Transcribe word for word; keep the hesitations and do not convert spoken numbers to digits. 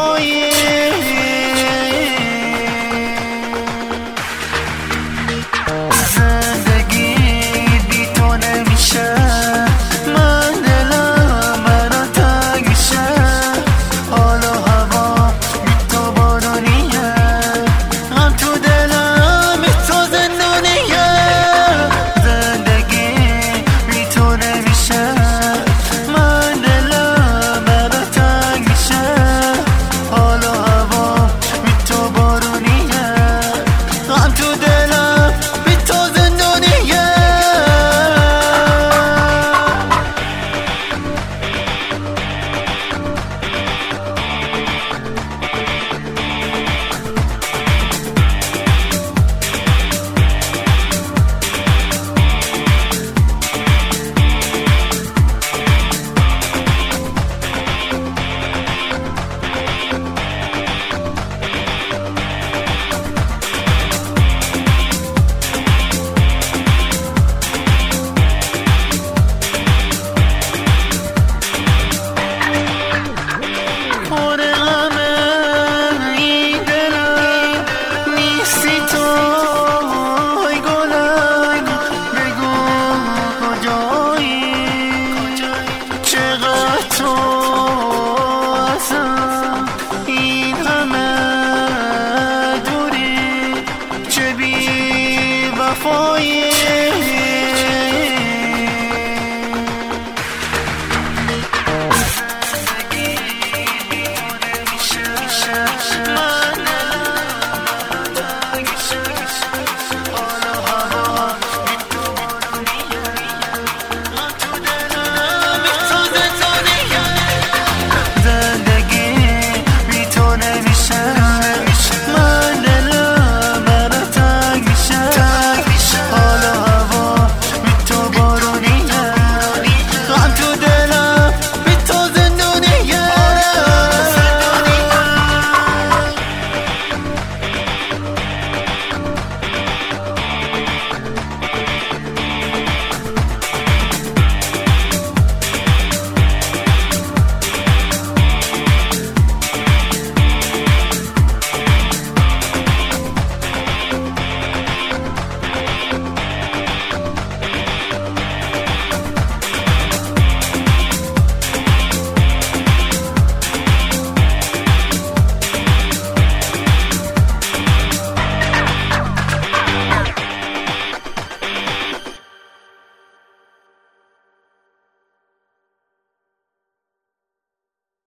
وفایی. زندگی بی تو نمیشه، من دلم برا تنگ میشه، حال و هوا بی تو بارونیه، غم تو دلم بی تو زندونیه. زندگی بی تو نمیشه، من دلم برا تنگ میشه، حال و هوا بی تو بارونیه، غم تو دلم بی تو زندونیه. این همه دوری چه بی وفایی.